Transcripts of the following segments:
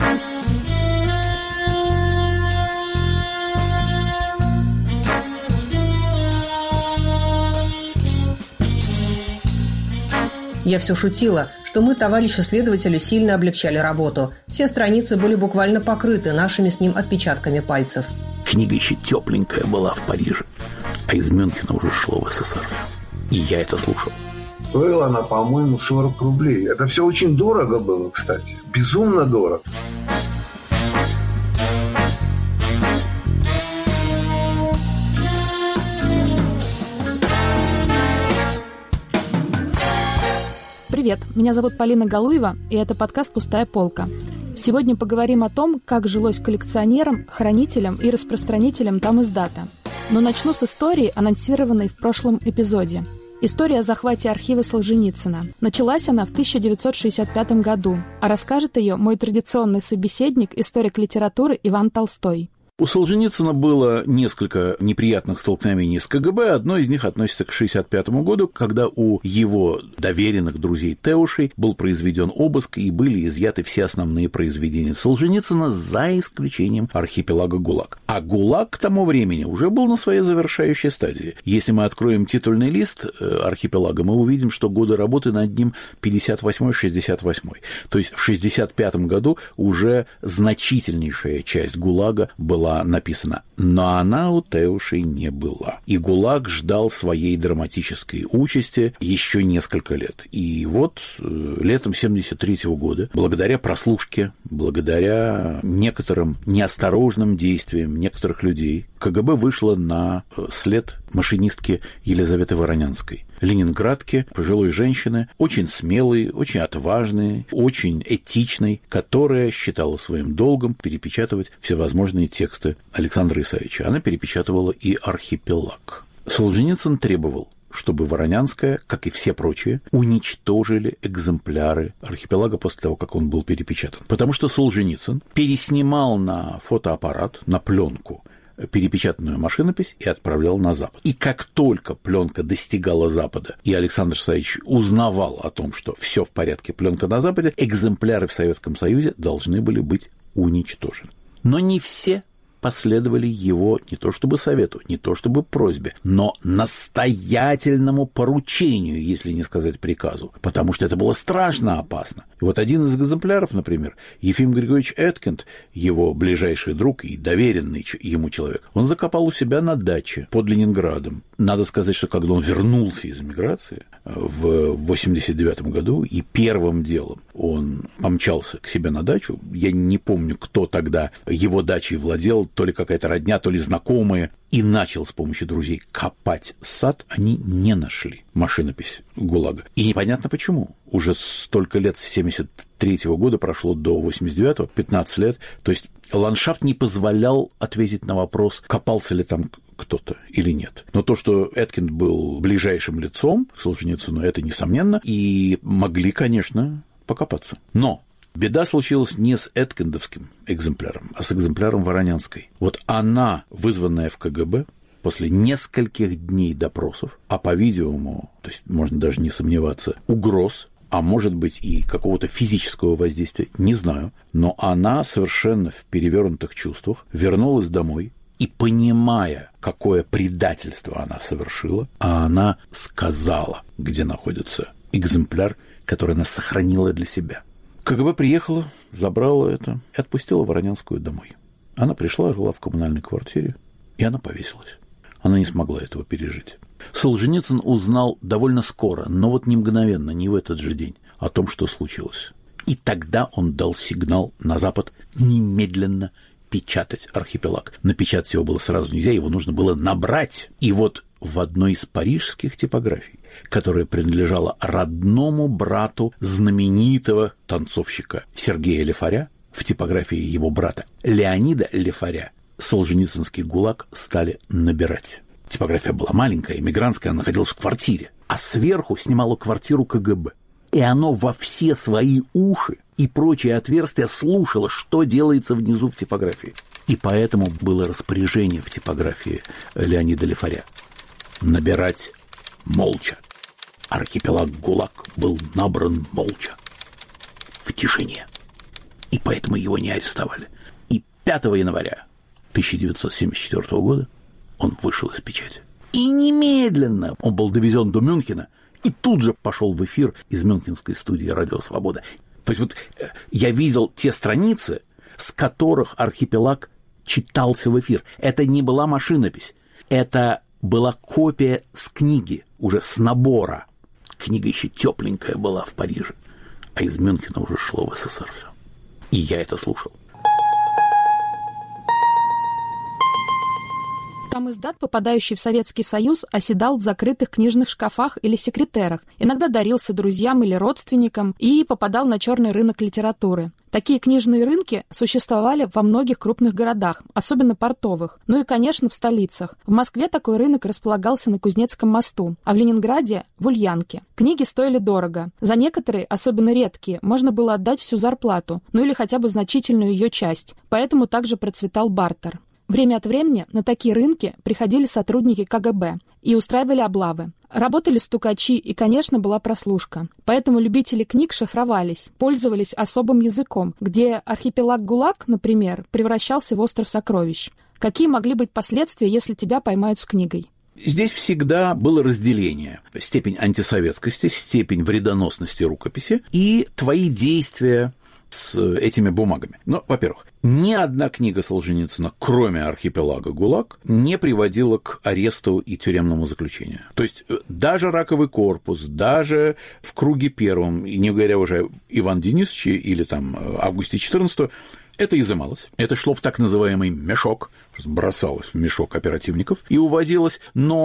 Я все шутила, что мы, товарищи следователи, сильно облегчали работу. Все страницы были буквально покрыты нашими с ним отпечатками пальцев. Книга еще тепленькая была в Париже, а из Мюнхена уже шло в СССР. И я это слушал. Стоила она, по-моему, 40 рублей. Это все очень дорого было, кстати. Безумно дорого. Привет, меня зовут Полина Галуева, и это подкаст «Пустая полка». Сегодня поговорим о том, как жилось коллекционерам, хранителям и распространителям там-издата. Но начну с истории, анонсированной в прошлом эпизоде. История о захвате архива Солженицына. Началась она в 1965 году, а расскажет ее мой традиционный собеседник, историк литературы Иван Толстой. У Солженицына было несколько неприятных столкновений с КГБ. Одно из них относится к 1965 году, когда у его доверенных друзей Теушей был произведен обыск и были изъяты все основные произведения Солженицына, за исключением архипелага ГУЛАГ. А ГУЛАГ к тому времени уже был на своей завершающей стадии. Если мы откроем титульный лист архипелага, мы увидим, что годы работы над ним 58-68. То есть в 1965 году уже значительнейшая часть ГУЛАГа была написана, но она у Теушей не была. И ГУЛАГ ждал своей драматической участи еще несколько лет. И вот летом 1973 года, благодаря прослушке, благодаря некоторым неосторожным действиям некоторых людей, КГБ вышло на след машинистки Елизаветы Воронянской. Ленинградки, пожилой женщины, очень смелой, очень отважной, очень этичной, которая считала своим долгом перепечатывать всевозможные тексты Александра Исаевича. Она перепечатывала и «Архипелаг». Солженицын требовал, чтобы Воронянская, как и все прочие, уничтожили экземпляры «Архипелага» после того, как он был перепечатан. Потому что Солженицын переснимал на фотоаппарат, на пленку, перепечатанную машинопись и отправлял на Запад. И как только пленка достигала Запада, и Александр Исаевич узнавал о том, что все в порядке, пленка на Западе, экземпляры в Советском Союзе должны были быть уничтожены. Но не все последовали его не то чтобы совету, не то чтобы просьбе, но настоятельному поручению, если не сказать приказу, потому что это было страшно опасно. И вот один из экземпляров, например, Ефим Григорьевич Эткинд, его ближайший друг и доверенный ему человек, он закопал у себя на даче под Ленинградом. Надо сказать, что когда он вернулся из эмиграции в 1989 году, и первым делом он помчался к себе на дачу, я не помню, кто тогда его дачей владел, то ли какая-то родня, то ли знакомые, и начал с помощью друзей копать сад, они не нашли машинопись ГУЛАГа. И непонятно почему. Уже столько лет, с 1973 года прошло до 1989, 15 лет. То есть ландшафт не позволял ответить на вопрос, копался ли там кто-то или нет. Но то, что Эткинд был ближайшим лицом к Солженицыну, это несомненно, и могли, конечно, покопаться. Но беда случилась не с эткиндовским экземпляром, а с экземпляром Воронянской. Вот она, вызванная в КГБ, после нескольких дней допросов, а по-видимому, то есть можно даже не сомневаться, угроз, а может быть и какого-то физического воздействия, не знаю, но она совершенно в перевернутых чувствах вернулась домой и, понимая, какое предательство она совершила, она сказала, где находится экземпляр, который она сохранила для себя. КГБ приехала, забрала это и отпустила Воронянскую домой. Она пришла, жила в коммунальной квартире, и она повесилась. Она не смогла этого пережить. Солженицын узнал довольно скоро, но вот не мгновенно, не в этот же день, о том, что случилось. И тогда он дал сигнал на Запад немедленно печатать «Архипелаг». Напечатать его было сразу нельзя, его нужно было набрать. И вот в одной из парижских типографий, которая принадлежала родному брату знаменитого танцовщика Сергея Лефаря, в типографии его брата Леонида Лефаря, солженицынский ГУЛАГ стали набирать. Типография была маленькая, эмигрантская, она находилась в квартире, а сверху снимала квартиру КГБ. И оно во все свои уши и прочие отверстия слушало, что делается внизу в типографии. И поэтому было распоряжение в типографии Леонида Лефаря набирать молча. Архипелаг ГУЛАГ был набран молча, в тишине. И поэтому его не арестовали. И 5 января 1974 года он вышел из печати. И немедленно он был довезен до Мюнхена и тут же пошел в эфир из мюнхенской студии «Радио Свобода». То есть вот я видел те страницы, с которых «Архипелаг» читался в эфир. Это не была машинопись, это была копия с книги, уже с набора. Книга еще тепленькая была в Париже, а из Мюнхена уже шло в СССР все. И я это слушал. Там издат, попадающий в Советский Союз, оседал в закрытых книжных шкафах или секретерах, иногда дарился друзьям или родственникам и попадал на черный рынок литературы. Такие книжные рынки существовали во многих крупных городах, особенно портовых, ну и, конечно, в столицах. В Москве такой рынок располагался на Кузнецком мосту, а в Ленинграде – в Ульянке. Книги стоили дорого. За некоторые, особенно редкие, можно было отдать всю зарплату, ну или хотя бы значительную ее часть, поэтому также процветал бартер. Время от времени на такие рынки приходили сотрудники КГБ и устраивали облавы. Работали стукачи и, конечно, была прослушка. Поэтому любители книг шифровались, пользовались особым языком, где архипелаг ГУЛАГ, например, превращался в остров сокровищ. Какие могли быть последствия, если тебя поймают с книгой? Здесь всегда было разделение. Степень антисоветскости, степень вредоносности рукописи и твои действия с этими бумагами. Ну, во-первых, ни одна книга Солженицына, кроме «Архипелага ГУЛАГ», не приводила к аресту и тюремному заключению. То есть даже «Раковый корпус», даже в «Круге первом», и не говоря уже Иван Денисовиче или там Августе XIV, это изымалось. Это шло в так называемый мешок, бросалось в мешок оперативников и увозилось,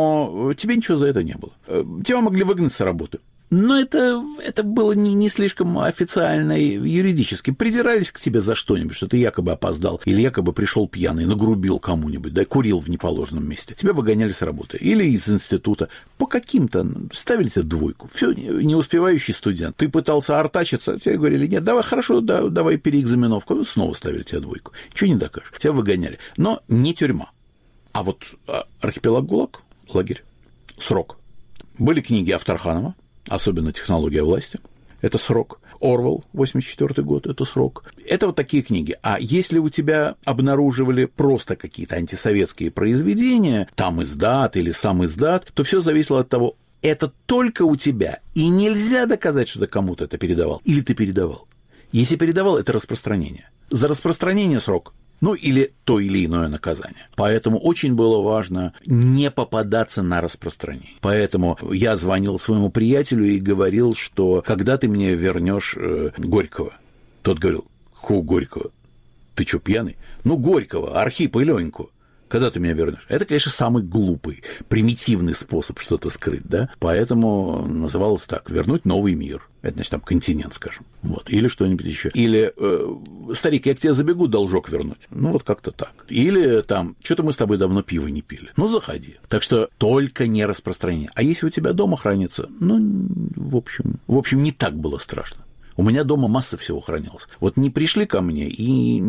но тебе ничего за это не было. Тебя могли выгнать с работы. Но это было не слишком официально и юридически. Придирались к тебе за что-нибудь, что ты якобы опоздал, или якобы пришел пьяный, нагрубил кому-нибудь, да, курил в неположенном месте. Тебя выгоняли с работы. Или из института. По каким-то ставили тебе двойку. Все, не успевающий студент. Ты пытался артачиться, тебе говорили, нет, давай, хорошо, давай переэкзаменовку. Снова ставили тебе двойку. Ничего не докажешь. Тебя выгоняли. Но не тюрьма. А вот «Архипелаг ГУЛАГ», лагерь, срок. Были книги Авторханова, особенно «Технология власти», это срок. Орвелл, 1984 год, это срок. Это вот такие книги. А если у тебя обнаруживали просто какие-то антисоветские произведения, там издат или сам издат, то все зависело от того, это только у тебя, и нельзя доказать, что ты кому-то это передавал, или ты передавал. Если передавал, это распространение. За распространение срок. Ну, или то или иное наказание. Поэтому очень было важно не попадаться на распространение. Поэтому я звонил своему приятелю и говорил, что когда ты мне вернешь Горького? Тот говорил, какого Горького? Ты что, пьяный? Ну, Горького, Архипа и Леньку. Когда ты меня вернешь? Это, конечно, самый глупый, примитивный способ что-то скрыть, да? Поэтому называлось так: вернуть новый мир. Это, значит, там континент, скажем. Вот. Или что-нибудь еще. Или старик, я к тебе забегу должок вернуть. Ну, вот как-то так. Или там, что-то мы с тобой давно пиво не пили. Ну, заходи. Так что только не распространение. А если у тебя дома хранится, ну, в общем, не так было страшно. У меня дома масса всего хранилось. Вот не пришли ко мне и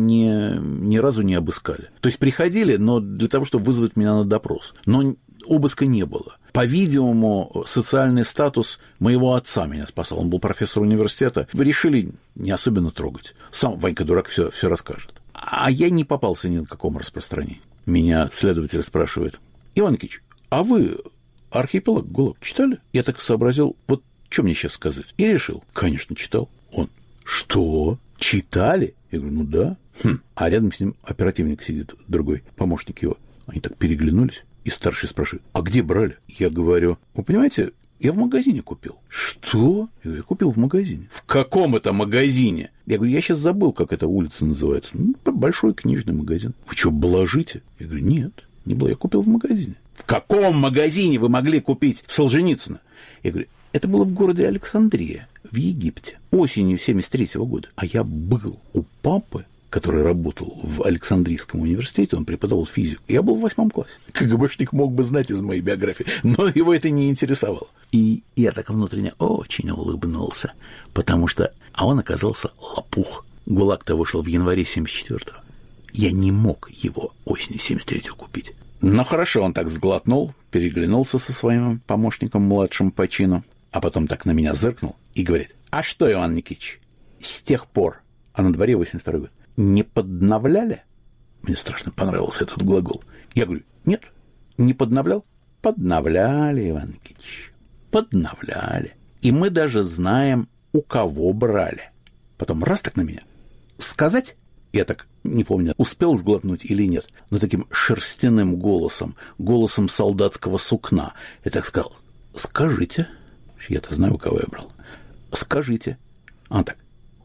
ни разу не обыскали. То есть приходили, но для того, чтобы вызвать меня на допрос. Но обыска не было. По-видимому, социальный статус моего отца меня спасал. Он был профессор университета. Вы решили не особенно трогать. Сам Ванька Дурак все расскажет. А я не попался ни на каком распространении. Меня следователь спрашивает: Иван Никитич, а вы «Архипелаг ГУЛАГ» читали? Я так сообразил, вот что мне сейчас сказать? И решил: конечно, читал. Он: что? Читали? Я говорю: ну да. А рядом с ним оперативник сидит, другой, помощник его. Они так переглянулись, и старший спрашивает: а где брали? Я говорю: вы понимаете, я в магазине купил. Что? Я говорю: я купил в магазине. В каком это магазине? Я говорю: я сейчас забыл, как эта улица называется. Ну, большой книжный магазин. Вы что, блажите? Я говорю: нет, не было, я купил в магазине. В каком магазине вы могли купить Солженицына? Я говорю: это было в городе Александрия, в Египте, осенью 1973 года. А я был у папы, который работал в Александрийском университете, он преподавал физику. Я был в 8 классе. КГБшник мог бы знать из моей биографии, но его это не интересовало. И я так внутренне очень улыбнулся, потому что... А он оказался лопух. ГУЛАГ-то вышел в январе 1974-го. Я не мог его осенью 1973-го купить. Ну, хорошо, он так сглотнул, переглянулся со своим помощником младшим по чину, а потом так на меня зыркнул и говорит: а что, Иван Никитич, с тех пор а на дворе 82-й год. Не подновляли? Мне страшно понравился этот глагол. Я говорю, нет, не подновлял? Подновляли, Иван Никитич, подновляли. И мы даже знаем, у кого брали. Потом раз так на меня. Сказать? Я так не помню, успел сглотнуть или нет, но таким шерстяным голосом, голосом солдатского сукна. Я так сказал, скажите. Я-то знаю, у кого я брал. Скажите. Он так.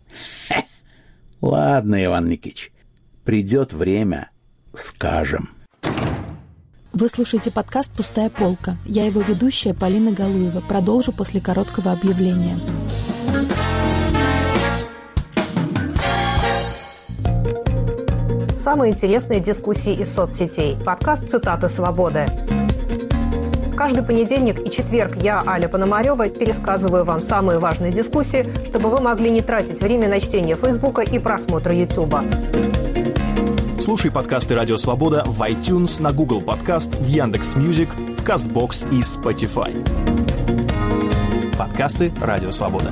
Ладно, Иван Никитич, придет время, скажем. Вы слушаете подкаст «Пустая полка». Я его ведущая Полина Галуева. Продолжу после короткого объявления. Самые интересные дискуссии из соцсетей. Подкаст «Цитаты свободы». Каждый понедельник и четверг я, Аля Пономарёва, пересказываю вам самые важные дискуссии, чтобы вы могли не тратить время на чтение Фейсбука и просмотра Ютуба. Слушай подкасты «Радио Свобода» в iTunes, на Google Подкаст, в Яндекс.Мьюзик, в Castbox и Spotify. Подкасты «Радио Свобода».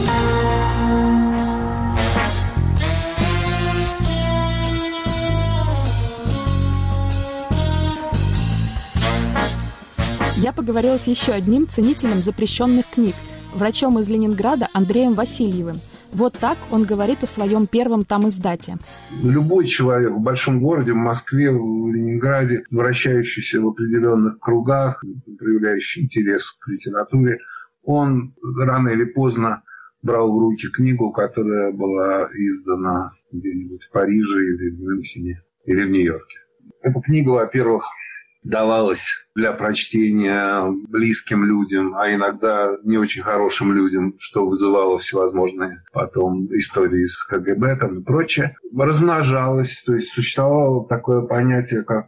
Я поговорила с еще одним ценителем запрещенных книг, врачом из Ленинграда Андреем Васильевым. Вот так он говорит о своем первом там издате. Любой человек в большом городе, в Москве, в Ленинграде, вращающийся в определенных кругах, проявляющий интерес к литературе, он рано или поздно брал в руки книгу, которая была издана где-нибудь в Париже или в Мюнхене или в Нью-Йорке. Эта книга, во-первых, давалась для прочтения близким людям, а иногда не очень хорошим людям, что вызывало всевозможные потом истории с КГБ там и прочее. Размножалась, то есть существовало такое понятие, как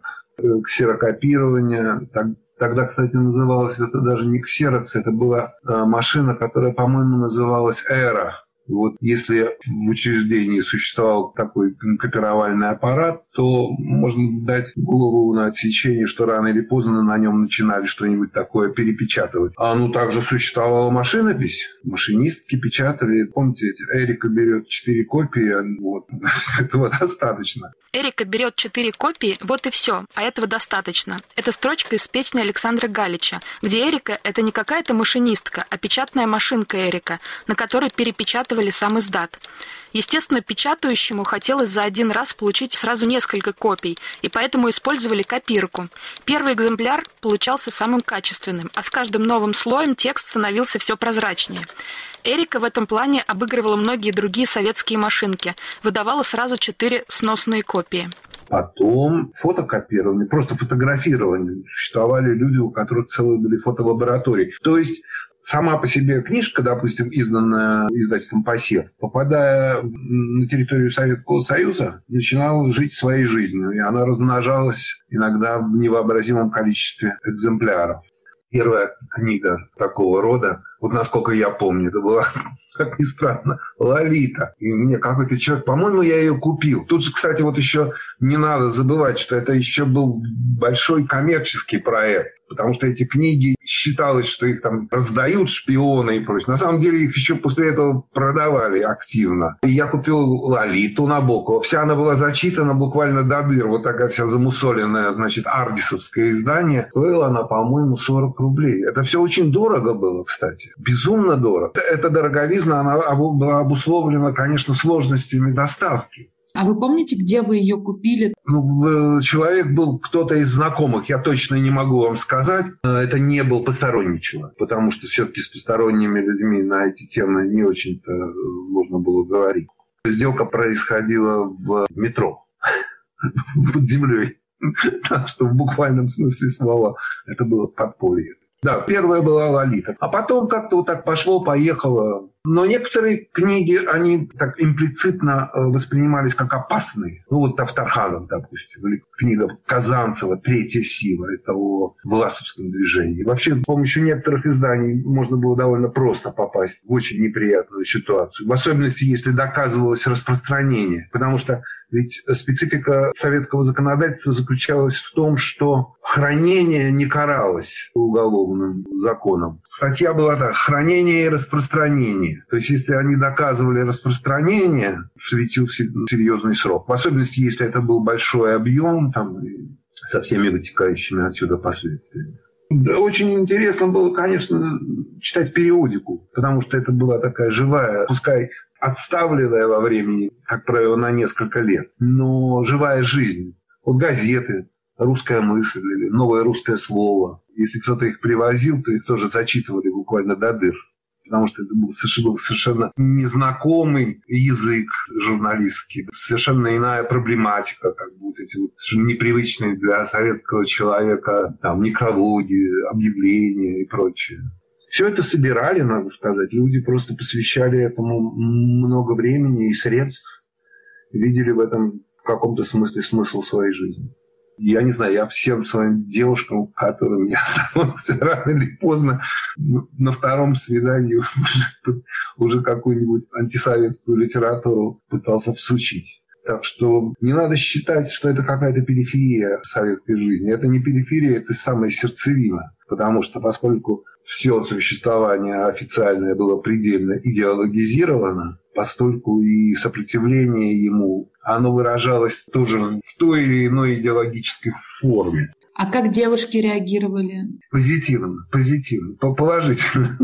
ксерокопирование. Тогда, кстати, называлось это даже не ксерокс, это была машина, которая, по-моему, называлась «Эра». И вот если в учреждении существовал такой копировальный аппарат, то можно дать голову на отсечение, что рано или поздно на нем начинали что-нибудь такое перепечатывать. Также существовала машинопись. Машинистки печатали. Помните, Эрика берет 4 копии, вот, этого достаточно. Эрика берет 4 копии, вот и все, а этого достаточно. Это строчка из песни Александра Галича, где Эрика — это не какая-то машинистка, а печатная машинка Эрика, на которой перепечатывали сам издат. Естественно, печатающему хотелось за один раз получить сразу несколько копий, и поэтому использовали копирку. Первый экземпляр получался самым качественным, а с каждым новым слоем текст становился все прозрачнее. Эрика в этом плане обыгрывала многие другие советские машинки, выдавала сразу 4 сносные копии. Потом фотокопирование, просто фотографирование. Существовали люди, у которых целые были фотолаборатории. То есть сама по себе книжка, допустим, изданная издательством «Посев», попадая на территорию Советского Союза, начинала жить своей жизнью. И она размножалась иногда в невообразимом количестве экземпляров. Первая книга такого рода, вот насколько я помню, это была, как ни странно, «Лолита». И мне какой-то человек, по-моему, я ее купил. Тут же, кстати, вот еще не надо забывать, что это еще был большой коммерческий проект. Потому что эти книги считалось, что их там раздают шпионы и прочее. На самом деле их еще после этого продавали активно. И я купил «Лолиту» Набокова. Вся она была зачитана буквально до дыр. Вот такая вся замусоленная, значит, ардисовское издание. Стоила она, по-моему, 40 рублей. Это все очень дорого было, кстати. Безумно дорого. Эта дороговизна, она была обусловлена, конечно, сложностями доставки. А вы помните, где вы ее купили? Человек был кто-то из знакомых, я точно не могу вам сказать. Это не был посторонний человек, потому что все-таки с посторонними людьми на эти темы не очень-то можно было говорить. Сделка происходила в метро, под землей. Так что в буквальном смысле слова это было подполье. Да, первая была «Лолита». А потом как-то вот так пошло-поехало. Но некоторые книги, они так имплицитно воспринимались как опасные. Вот Тавторханов, допустим, или книга Казанцева «Третья сила». Это о власовском движении. Вообще, с помощью некоторых изданий можно было довольно просто попасть в очень неприятную ситуацию. В особенности, если доказывалось распространение. Потому что Ведь специфика советского законодательства заключалась в том, что хранение не каралось уголовным законом. Статья была так: хранение и распространение. То есть, если они доказывали распространение, светил серьезный срок. В особенности, если это был большой объем, там, со всеми вытекающими отсюда последствиями. Да, очень интересно было, конечно, читать периодику, потому что это была такая живая, пускай отставленная во времени, как правило, на несколько лет, но живая жизнь. Вот газеты, «Русская мысль» или «Новое русское слово». Если кто-то их привозил, то их тоже зачитывали буквально до дыр, потому что это был совершенно незнакомый язык журналистский, совершенно иная проблематика, как бы вот эти вот непривычные для советского человека там, некрологи, объявления и прочее. Все это собирали, надо сказать. Люди просто посвящали этому много времени и средств, видели в этом в каком-то смысле смысл своей жизни. Я не знаю, я всем своим девушкам, которым я становился рано или поздно, на втором свидании уже какую-нибудь антисоветскую литературу пытался всучить. Так что не надо считать, что это какая-то периферия советской жизни. Это не периферия, это самая сердцевина. Потому что поскольку все существование официальное было предельно идеологизировано, постольку и сопротивление ему, оно выражалось тоже в той или иной идеологической форме. А как девушки реагировали? Позитивно, положительно.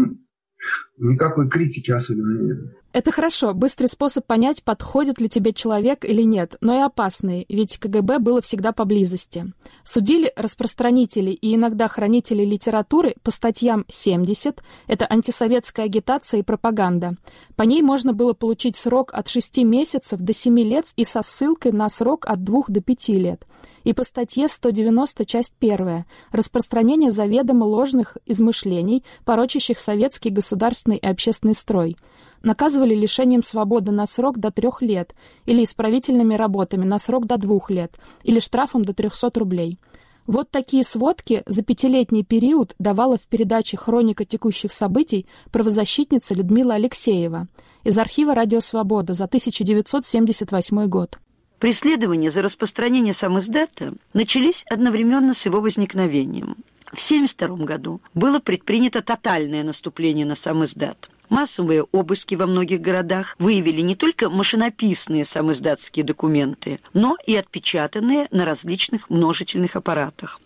Никакой критики особенно нет. Это хорошо, быстрый способ понять, подходит ли тебе человек или нет, но и опасный, ведь КГБ было всегда поблизости. Судили распространителей и иногда хранителей литературы по статьям 70, это антисоветская агитация и пропаганда. По ней можно было получить срок от 6 месяцев до 7 лет и со ссылкой на срок от 2 до 5 лет. И по статье 190, часть 1, распространение заведомо ложных измышлений, порочащих советский государственный и общественный строй. Наказывали лишением свободы на срок до 3 лет или исправительными работами на срок до 2 лет или штрафом до 300 рублей. Вот такие сводки за 5-летний период давала в передаче «Хроника текущих событий» правозащитница Людмила Алексеева из архива «Радио Свобода» за 1978 год. Преследования за распространение самиздата начались одновременно с его возникновением. В 1972 году было предпринято тотальное наступление на самиздат. Массовые обыски во многих городах выявили не только машинописные самиздатские документы, но и отпечатанные на различных множительных аппаратах.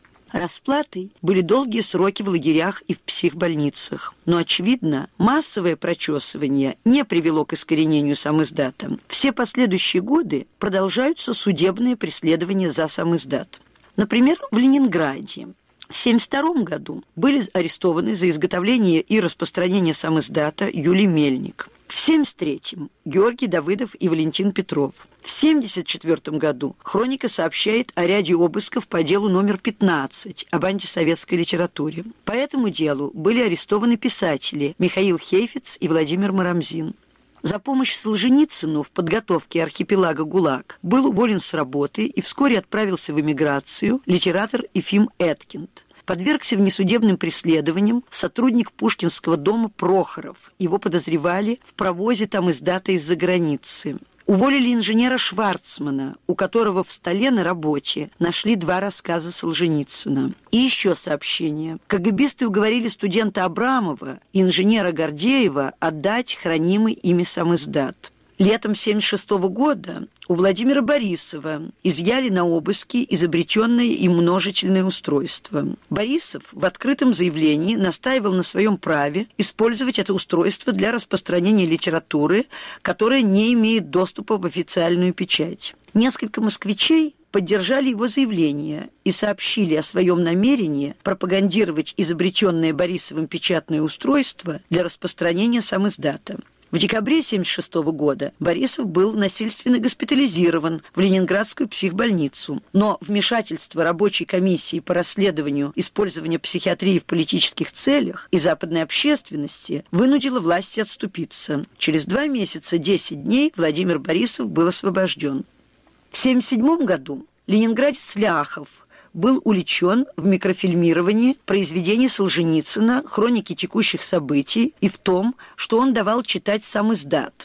Расплатой были долгие сроки в лагерях и в психбольницах. Но, очевидно, массовое прочесывание не привело к искоренению самиздата. Все последующие годы продолжаются судебные преследования за самиздат. Например, в Ленинграде. В 1972 году были арестованы за изготовление и распространение самиздата Юлий Мельник. В 1973 Георгий Давыдов и Валентин Петров. В 1974 году «Хроника» сообщает о ряде обысков по делу номер 15 об антисоветской литературе. По этому делу были арестованы писатели Михаил Хейфиц и Владимир Марамзин. За помощь Солженицыну в подготовке архипелага ГУЛАГ был уволен с работы и вскоре отправился в эмиграцию литератор Ефим Эткинд. Подвергся внесудебным преследованиям сотрудник Пушкинского дома Прохоров. Его подозревали в провозе тамиздата из-за границы. Уволили инженера Шварцмана, у которого в столе на работе нашли 2 рассказа Солженицына. И еще сообщение. КГБисты уговорили студента Абрамова и инженера Гордеева отдать хранимый ими самиздат. Летом 1976 года у Владимира Борисова изъяли на обыски изобретенное им множительное устройство. Борисов в открытом заявлении настаивал на своем праве использовать это устройство для распространения литературы, которая не имеет доступа в официальную печать. Несколько москвичей поддержали его заявление и сообщили о своем намерении пропагандировать изобретенное Борисовым печатное устройство для распространения самиздата. В декабре 1976 года Борисов был насильственно госпитализирован в Ленинградскую психбольницу, но вмешательство рабочей комиссии по расследованию использования психиатрии в политических целях и западной общественности вынудило власти отступиться. Через 2 месяца 10 дней Владимир Борисов был освобожден. В 1977 году ленинградец Ляхов был увлечен в микрофильмировании произведений Солженицына «Хроники текущих событий» и в том, что он давал читать самиздат.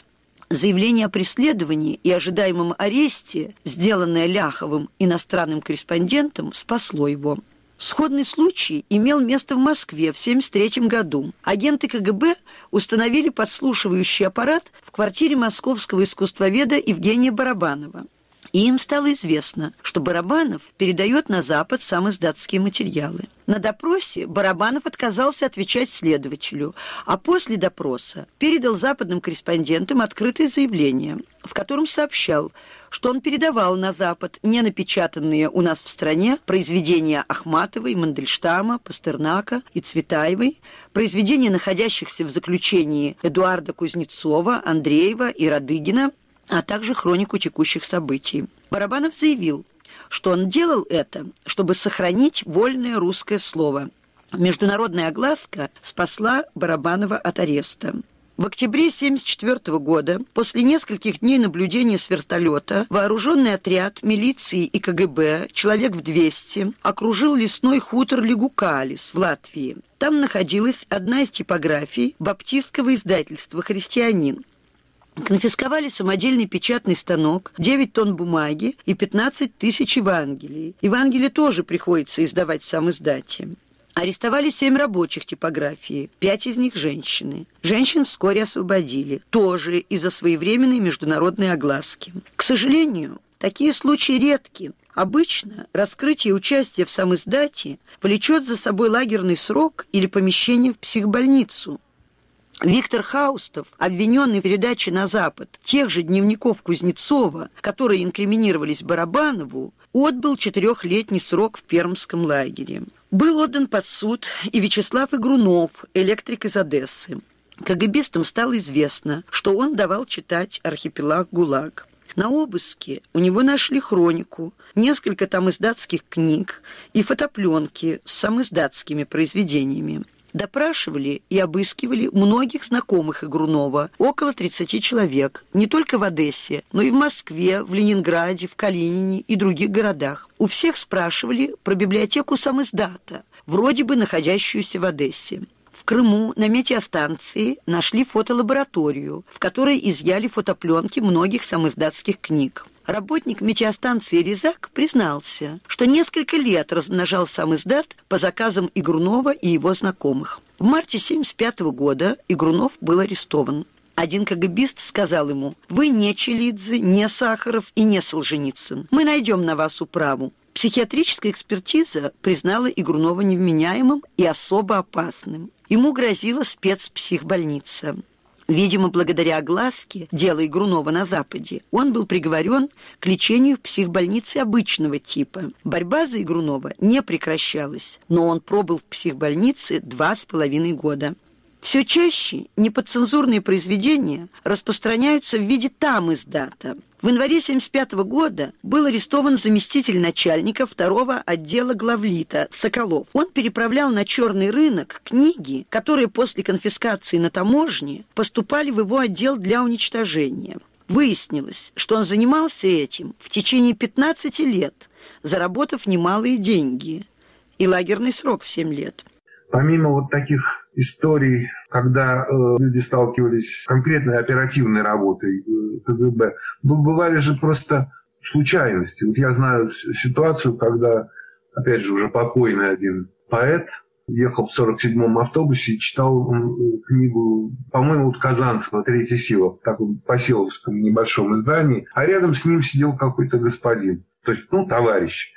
Заявление о преследовании и ожидаемом аресте, сделанное Ляховым иностранным корреспондентом, спасло его. Сходный случай имел место в Москве в 1973 году. Агенты КГБ установили подслушивающий аппарат в квартире московского искусствоведа Евгения Барабанова. И им стало известно, что Барабанов передает на Запад самиздатские материалы. На допросе Барабанов отказался отвечать следователю, а после допроса передал западным корреспондентам открытое заявление, в котором сообщал, что он передавал на Запад не напечатанные у нас в стране произведения Ахматовой, Мандельштама, Пастернака и Цветаевой, произведения, находящихся в заключении Эдуарда Кузнецова, Андреева и Радыгина, а также хронику текущих событий. Барабанов заявил, что он делал это, чтобы сохранить вольное русское слово. Международная огласка спасла Барабанова от ареста. В октябре 1974 года, после нескольких дней наблюдения с вертолета, вооруженный отряд милиции и КГБ, человек в 200, окружил лесной хутор Лигукалис в Латвии. Там находилась одна из типографий баптистского издательства «Христианин». Конфисковали самодельный печатный станок, 9 тонн бумаги и 15 тысяч Евангелий. Евангелие тоже приходится издавать в самиздате. Арестовали 7 рабочих типографии, 5 из них женщины. Женщин вскоре освободили, тоже из-за своевременной международной огласки. К сожалению, такие случаи редки. Обычно раскрытие участия в самиздате повлечет за собой лагерный срок или помещение в психбольницу. Виктор Хаустов, обвиненный в передаче на Запад тех же дневников Кузнецова, которые инкриминировались Барабанову, отбыл 4-летний срок в Пермском лагере. Был отдан под суд и Вячеслав Игрунов, электрик из Одессы. КГБистам стало известно, что он давал читать «Архипелаг ГУЛАГ». На обыске у него нашли хронику, несколько тамиздатских книг и фотопленки с самиздатскими произведениями. Допрашивали и обыскивали многих знакомых Игрунова, около 30 человек, не только в Одессе, но и в Москве, в Ленинграде, в Калинине и других городах. У всех спрашивали про библиотеку самиздата, вроде бы находящуюся в Одессе. В Крыму на метеостанции нашли фотолабораторию, в которой изъяли фотопленки многих самиздатских книг. Работник метеостанции Резак признался, что несколько лет размножал самиздат по заказам Игрунова и его знакомых. В марте 1975 года Игрунов был арестован. Один КГБист сказал ему: «Вы не Челидзе, не Сахаров и не Солженицын. Мы найдем на вас управу». Психиатрическая экспертиза признала Игрунова невменяемым и особо опасным. Ему грозила спецпсихбольница. Видимо, благодаря огласке дела Игрунова на Западе, он был приговорен к лечению в психбольнице обычного типа. Борьба за Игрунова не прекращалась, но он пробыл в психбольнице 2,5 года. Все чаще неподцензурные произведения распространяются в виде тамиздата. В январе 1975 года был арестован заместитель начальника 2-го отдела главлита Соколов. Он переправлял на черный рынок книги, которые после конфискации на таможне поступали в его отдел для уничтожения. Выяснилось, что он занимался этим в течение 15 лет, заработав немалые деньги, и лагерный срок в 7 лет. Помимо вот таких историй, когда люди сталкивались с конкретной оперативной работой КГБ, бывали же просто случайности. Вот я знаю ситуацию, когда, опять же, уже покойный один поэт ехал в 47-м автобусе и читал книгу, по-моему, вот Казанцева «Третья сила», в таком поселковском небольшом издании, а рядом с ним сидел какой-то господин, то есть, товарищ.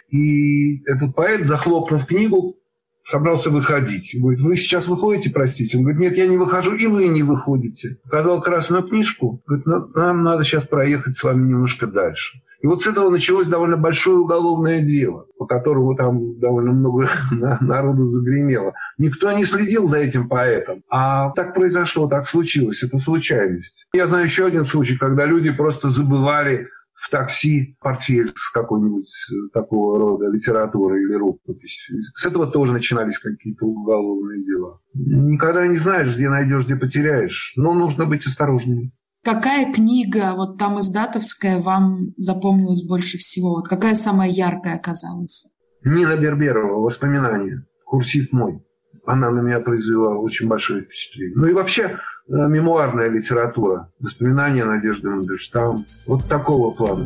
И этот поэт, захлопнув книгу, собрался выходить. Говорит: «Вы сейчас выходите, простите?» Он говорит: «Нет, я не выхожу, и вы не выходите». Показал красную книжку. Говорит: «Нам надо сейчас проехать с вами немножко дальше». И вот с этого началось довольно большое уголовное дело, по которому там довольно много народу загремело. Никто не следил за этим поэтом. А так произошло, так случилось. Это случайность. Я знаю еще один случай, когда люди просто забывали в такси портфель с какой-нибудь такого рода литературы или рукопись. С этого тоже начинались какие-то уголовные дела. Никогда не знаешь, где найдешь, где потеряешь. Но нужно быть осторожным. Какая книга, вот там издатовская, вам запомнилась больше всего? Вот какая самая яркая оказалась? Нина Берберова «Воспоминания». Курсив мой. Она на меня произвела очень большое впечатление. Ну и вообще, мемуарная литература, воспоминания Надежды Мандельштам. Вот такого плана.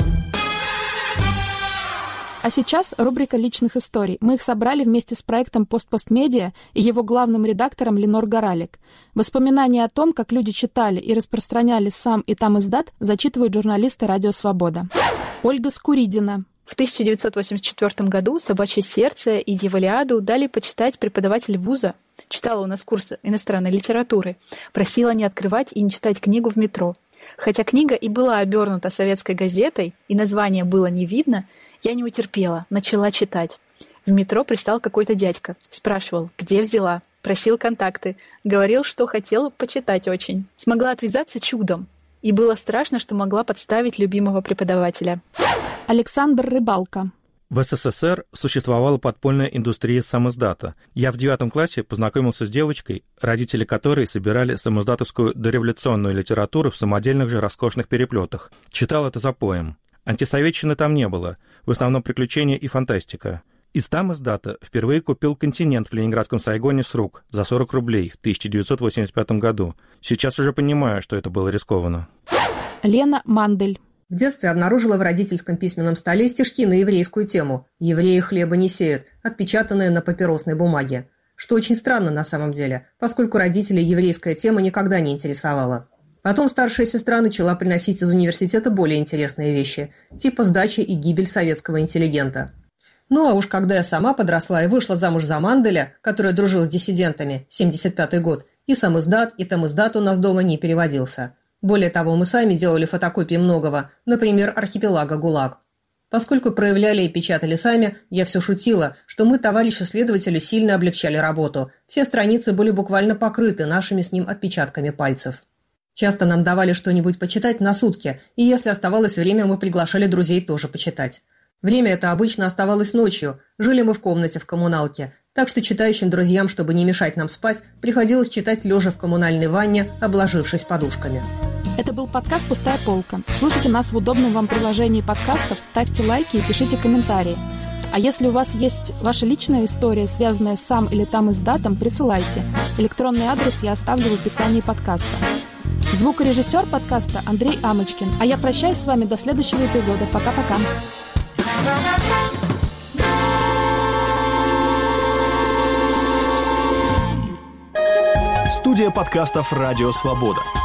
А сейчас рубрика личных историй. Мы их собрали вместе с проектом «Постмедиа» и его главным редактором Ленор Горалик. Воспоминания о том, как люди читали и распространяли сам и там издат, зачитывают журналисты «Радио Свобода». Ольга Скуридина. В 1984 году «Собачье сердце» и «Дьяволиаду» дали почитать преподаватель вуза. Читала у нас курсы иностранной литературы. Просила не открывать и не читать книгу в метро. Хотя книга и была обернута советской газетой, и название было не видно, я не утерпела, начала читать. В метро пристал какой-то дядька. Спрашивал, где взяла. Просил контакты. Говорил, что хотел почитать очень. Смогла отвязаться чудом. И было страшно, что могла подставить любимого преподавателя. Александр Рыбалка. В СССР существовала подпольная индустрия самиздата. Я в 9 классе познакомился с девочкой, родители которой собирали самиздатовскую дореволюционную литературу в самодельных же роскошных переплетах. Читал это запоем. Антисоветчины там не было, в основном приключения и фантастика. Из самиздата впервые купил «Континент» в ленинградском Сайгоне с рук за 40 рублей в 1985 году. Сейчас уже понимаю, что это было рискованно. Лена Мандель. В детстве обнаружила в родительском письменном столе стишки на еврейскую тему «Евреи хлеба не сеют», отпечатанные на папиросной бумаге. Что очень странно на самом деле, поскольку родителей еврейская тема никогда не интересовала. Потом старшая сестра начала приносить из университета более интересные вещи, типа сдачи и гибель советского интеллигента. Ну а уж когда я сама подросла и вышла замуж за Манделя, который дружил с диссидентами, 75-й год, и самиздат, и тамиздат у нас дома не переводился. Более того, мы сами делали фотокопии многого, например, архипелага ГУЛАГ. Поскольку проявляли и печатали сами, я все шутила, что мы, товарищу следователю, сильно облегчали работу. Все страницы были буквально покрыты нашими с ним отпечатками пальцев. Часто нам давали что-нибудь почитать на сутки, и если оставалось время, мы приглашали друзей тоже почитать. Время это обычно оставалось ночью, жили мы в комнате в коммуналке, так что читающим друзьям, чтобы не мешать нам спать, приходилось читать лежа в коммунальной ванне, обложившись подушками. Это был подкаст «Пустая полка». Слушайте нас в удобном вам приложении подкастов, ставьте лайки и пишите комментарии. А если у вас есть ваша личная история, связанная с сам или там издатом, присылайте. Электронный адрес я оставлю в описании подкаста. Звукорежиссер подкаста Андрей Амочкин. А я прощаюсь с вами до следующего эпизода. Пока-пока. Студия подкастов «Радио Свобода».